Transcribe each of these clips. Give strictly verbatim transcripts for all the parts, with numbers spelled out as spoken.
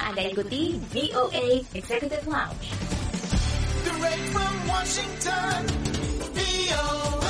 Anda ikuti V O A Executive Lounge. Direct from Washington, V O A.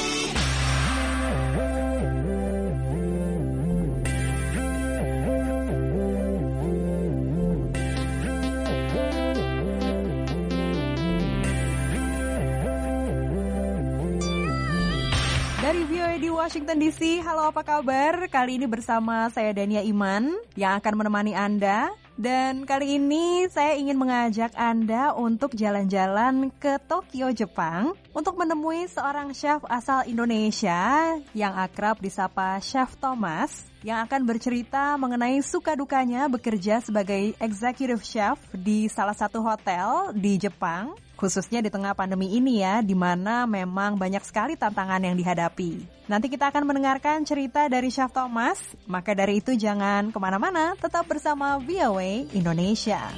Dari V O A di Washington D C, halo apa kabar? Kali ini bersama saya Dania Iman yang akan menemani Anda. Dan kali ini saya ingin mengajak Anda untuk jalan-jalan ke Tokyo, Jepang untuk menemui seorang chef asal Indonesia yang akrab disapa Chef Thomas yang akan bercerita mengenai suka dukanya bekerja sebagai executive chef di salah satu hotel di Jepang, khususnya di tengah pandemi ini ya, di mana memang banyak sekali tantangan yang dihadapi. Nanti kita akan mendengarkan cerita dari Chef Thomas, maka dari itu jangan kemana-mana, tetap bersama V O A Indonesia.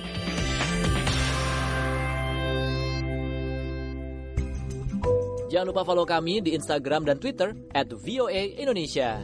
Jangan lupa follow kami di Instagram dan Twitter at V O A Indonesia.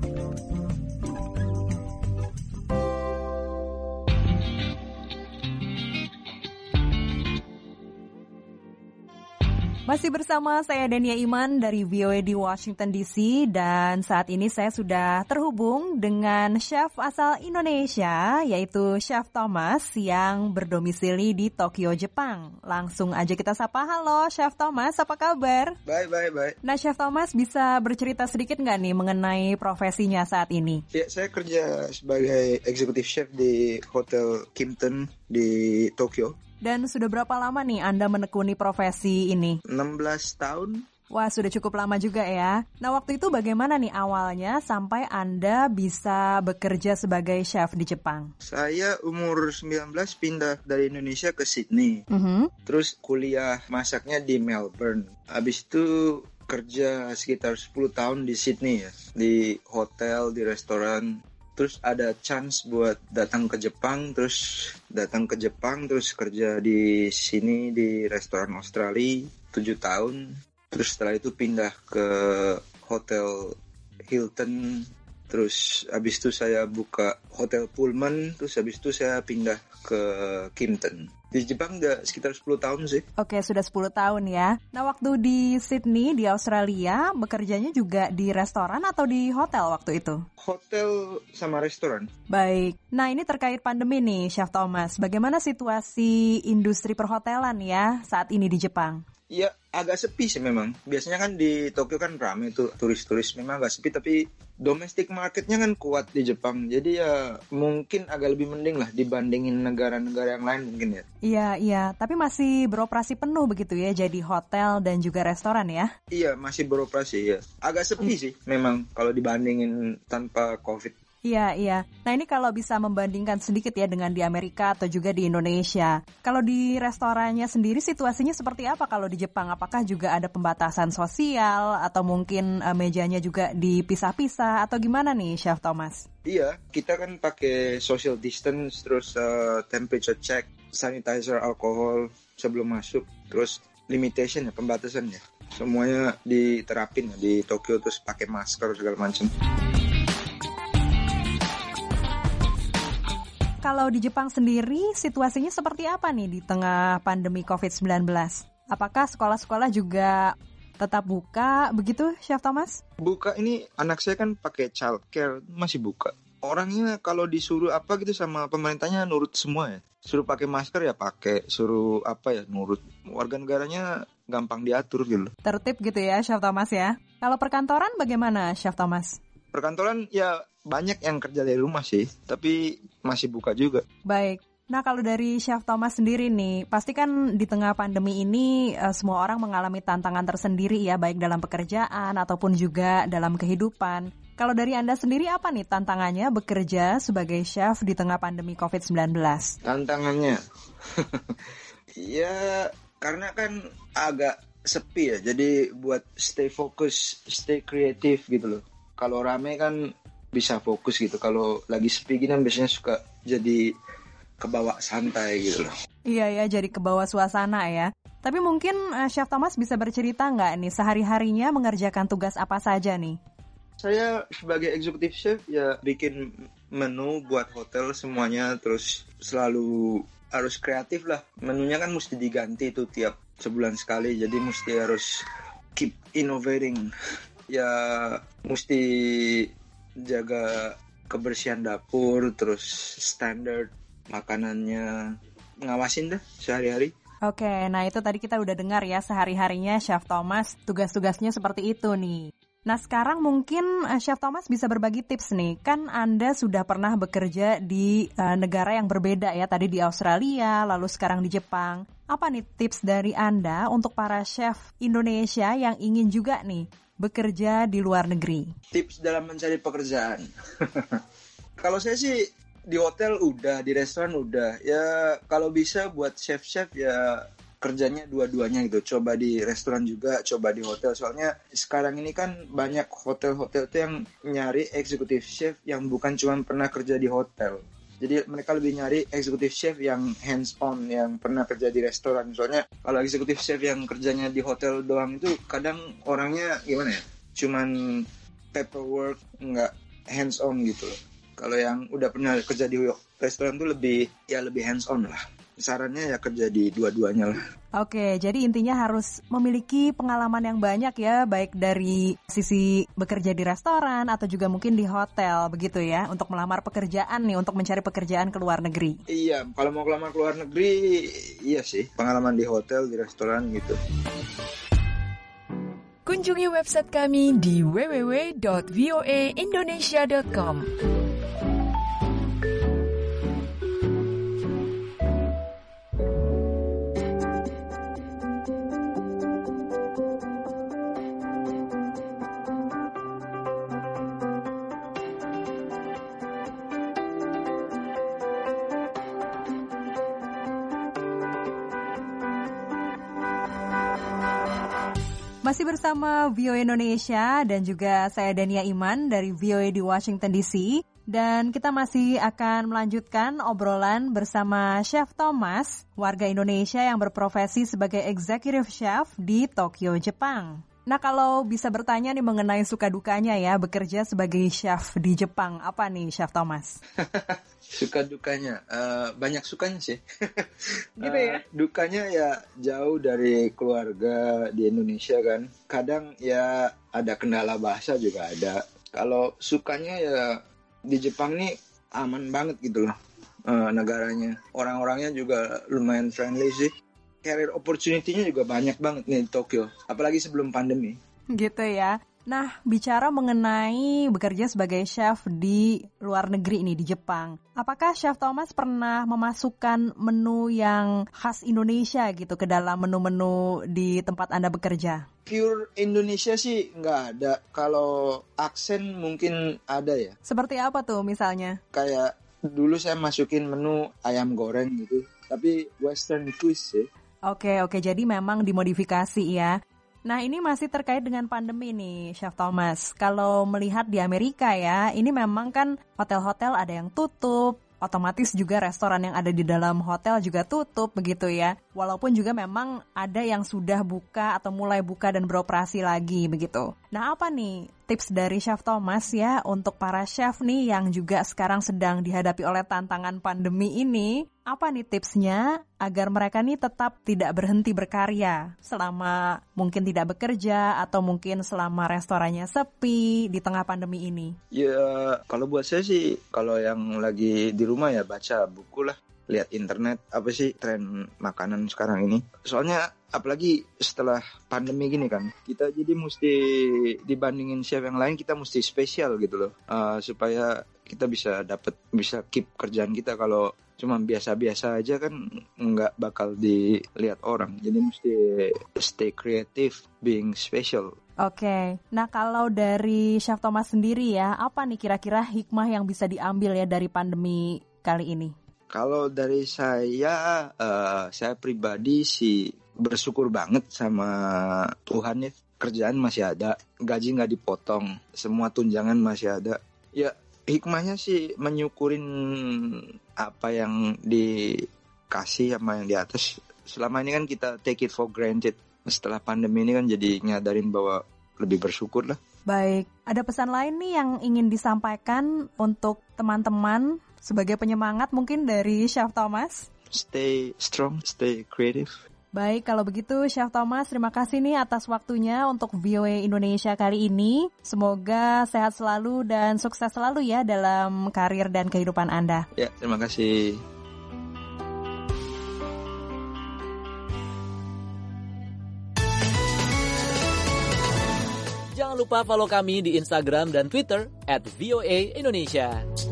Masih bersama saya Dania Iman dari V O A di Washington D C dan saat ini saya sudah terhubung dengan chef asal Indonesia yaitu Chef Thomas yang berdomisili di Tokyo, Jepang. Langsung aja kita sapa, halo Chef Thomas, apa kabar? Baik, baik, baik. Nah Chef Thomas bisa bercerita sedikit nggak nih mengenai profesinya saat ini? Ya, saya kerja sebagai executive chef di Hotel Kimpton di Tokyo. Dan sudah berapa lama nih Anda menekuni profesi ini? enam belas tahun. Wah, sudah cukup lama juga ya. Nah, waktu itu bagaimana nih awalnya sampai Anda bisa bekerja sebagai chef di Jepang? Saya umur sembilan belas pindah dari Indonesia ke Sydney. Mm-hmm. Terus kuliah masaknya di Melbourne. Habis itu kerja sekitar sepuluh tahun di Sydney ya. Di hotel, di restoran. Terus ada chance buat datang ke Jepang, terus datang ke Jepang, terus kerja di sini di restoran Australia tujuh tahun. Terus setelah itu pindah ke Hotel Hilton, terus habis itu saya buka Hotel Pullman, terus habis itu saya pindah ke Kimpton. Di Jepang udah sekitar sepuluh tahun sih. Oke, sudah sepuluh tahun ya. Nah, waktu di Sydney, di Australia, bekerjanya juga di restoran atau di hotel waktu itu? Hotel sama restoran. Baik. Nah, ini terkait pandemi nih, Chef Thomas. Bagaimana situasi industri perhotelan ya saat ini di Jepang? Ya, agak sepi sih memang. Biasanya kan di Tokyo kan ramai tuh turis-turis, memang agak sepi, tapi domestic marketnya kan kuat di Jepang. Jadi ya mungkin agak lebih mending lah dibandingin negara-negara yang lain mungkin ya. Iya, iya. Tapi masih beroperasi penuh begitu ya, jadi hotel dan juga restoran ya? Iya, masih beroperasi ya. Agak sepi sih memang kalau dibandingin tanpa COVID. Iya, iya. Nah ini kalau bisa membandingkan sedikit ya dengan di Amerika atau juga di Indonesia. Kalau di restorannya sendiri situasinya seperti apa kalau di Jepang? Apakah juga ada pembatasan sosial atau mungkin uh, mejanya juga dipisah-pisah atau gimana nih Chef Thomas? Iya, kita kan pakai social distance, terus uh, temperature check, sanitizer, alkohol sebelum masuk, terus limitation ya, pembatasan ya. Semuanya diterapin ya, di Tokyo, terus pakai masker segala macam. Kalau di Jepang sendiri, situasinya seperti apa nih di tengah pandemi covid sembilan belas? Apakah sekolah-sekolah juga tetap buka begitu, Chef Thomas? Buka ini, anak saya kan pakai childcare, masih buka. Orangnya kalau disuruh apa gitu sama pemerintahnya nurut semua ya. Suruh pakai masker ya pakai, suruh apa ya nurut. Warga negaranya gampang diatur gitu. Tertib gitu ya, Chef Thomas ya. Kalau perkantoran bagaimana, Chef Thomas? Perkantoran ya banyak yang kerja dari rumah sih, tapi masih buka juga. Baik. Nah kalau dari Chef Thomas sendiri nih, pasti kan di tengah pandemi ini uh, semua orang mengalami tantangan tersendiri ya, baik dalam pekerjaan ataupun juga dalam kehidupan. Kalau dari Anda sendiri apa nih tantangannya bekerja sebagai chef di tengah pandemi covid sembilan belas? Tantangannya? Ya karena kan agak sepi ya, jadi buat stay fokus, stay kreatif gitu loh. Kalau rame kan bisa fokus gitu, kalau lagi sepi gini biasanya suka jadi kebawa santai gitu loh. Iya ya, jadi kebawa suasana ya. Tapi mungkin uh, Chef Thomas bisa bercerita nggak nih sehari-harinya mengerjakan tugas apa saja nih? Saya sebagai executive chef ya bikin menu buat hotel semuanya, terus selalu harus kreatif lah. Menunya kan mesti diganti tuh tiap sebulan sekali, jadi mesti harus keep innovating. Ya mesti jaga kebersihan dapur, terus standar makanannya, ngawasin dah sehari-hari. Oke, nah itu tadi kita udah dengar ya sehari-harinya Chef Thomas tugas-tugasnya seperti itu nih. Nah sekarang mungkin uh, Chef Thomas bisa berbagi tips nih. Kan Anda sudah pernah bekerja di uh, negara yang berbeda ya. Tadi di Australia, lalu sekarang di Jepang. Apa nih tips dari Anda untuk para chef Indonesia yang ingin juga nih bekerja di luar negeri? Tips dalam mencari pekerjaan. Kalau saya sih di hotel udah, di restoran udah. Ya kalau bisa buat chef-chef ya kerjanya dua-duanya gitu. Coba di restoran juga, coba di hotel. Soalnya sekarang ini kan banyak hotel-hotel tuh yang nyari executive chef yang bukan cuma pernah kerja di hotel. Jadi mereka lebih nyari executive chef yang hands on, yang pernah kerja di restoran. Soalnya kalau executive chef yang kerjanya di hotel doang itu kadang orangnya gimana ya? Cuman paperwork, nggak hands on gitu loh. Kalau yang udah pernah kerja di restoran tuh lebih ya lebih hands on lah. Sarannya ya kerja di dua-duanya lah. Oke, jadi intinya harus memiliki pengalaman yang banyak ya, baik dari sisi bekerja di restoran atau juga mungkin di hotel, begitu ya, untuk melamar pekerjaan nih, untuk mencari pekerjaan ke luar negeri. Iya, kalau mau kelamar ke luar negeri, iya sih, pengalaman di hotel, di restoran gitu. Kunjungi website kami di w w w dot voa indonesia dot com. Masih bersama V O A Indonesia dan juga saya Dania Iman dari V O A di Washington D C. Dan kita masih akan melanjutkan obrolan bersama Chef Thomas, warga Indonesia yang berprofesi sebagai Executive Chef di Tokyo, Jepang. Nah kalau bisa bertanya nih mengenai suka dukanya ya bekerja sebagai chef di Jepang, apa nih Chef Thomas? Suka dukanya, uh, banyak sukanya sih. Gitu ya? Uh, dukanya ya jauh dari keluarga di Indonesia kan. Kadang ya ada kendala bahasa juga ada. Kalau sukanya ya di Jepang nih aman banget gitu loh uh, negaranya. Orang-orangnya juga lumayan friendly sih. Career opportunity-nya juga banyak banget nih di Tokyo. Apalagi sebelum pandemi. Gitu ya. Nah, bicara mengenai bekerja sebagai chef di luar negeri ini di Jepang, apakah Chef Thomas pernah memasukkan menu yang khas Indonesia gitu ke dalam menu-menu di tempat Anda bekerja? Pure Indonesia sih nggak ada. Kalau aksen mungkin ada ya. Seperti apa tuh misalnya? Kayak dulu saya masukin menu ayam goreng gitu. Tapi western twist sih. Oke, oke. Jadi memang dimodifikasi ya. Nah, ini masih terkait dengan pandemi nih, Chef Thomas. Kalau melihat di Amerika ya, ini memang kan hotel-hotel ada yang tutup, otomatis juga restoran yang ada di dalam hotel juga tutup begitu ya. Walaupun juga memang ada yang sudah buka atau mulai buka dan beroperasi lagi begitu. Nah, apa nih tips dari Chef Thomas ya untuk para chef nih yang juga sekarang sedang dihadapi oleh tantangan pandemi ini? Apa nih tipsnya agar mereka nih tetap tidak berhenti berkarya selama mungkin tidak bekerja atau mungkin selama restorannya sepi di tengah pandemi ini? Ya kalau buat saya sih kalau yang lagi di rumah ya baca buku lah, lihat internet apa sih tren makanan sekarang ini. Soalnya apalagi setelah pandemi gini kan, kita jadi mesti dibandingin chef yang lain kita mesti spesial gitu loh, uh, supaya kita bisa dapat bisa keep kerjaan kita. Kalau cuma biasa-biasa aja kan nggak bakal dilihat orang. Jadi mesti stay creative, being special. Oke, nah kalau dari Chef Thomas sendiri ya, apa nih kira-kira hikmah yang bisa diambil ya dari pandemi kali ini? Kalau dari saya, uh, saya pribadi sih bersyukur banget sama Tuhan ya. Kerjaan masih ada, gaji nggak dipotong, semua tunjangan masih ada. Ya hikmahnya sih menyukurin apa yang dikasih sama yang di atas. Selama ini kan kita take it for granted. Setelah pandemi ini kan jadi nyadarin bahwa lebih bersyukur lah. Baik, ada pesan lain nih yang ingin disampaikan untuk teman-teman sebagai penyemangat mungkin dari Chef Thomas? Stay strong, stay creative. Baik, kalau begitu Chef Thomas, terima kasih nih atas waktunya untuk V O A Indonesia kali ini. Semoga sehat selalu dan sukses selalu ya dalam karir dan kehidupan Anda. Ya, terima kasih. Jangan lupa follow kami di Instagram dan Twitter at V O A Indonesia.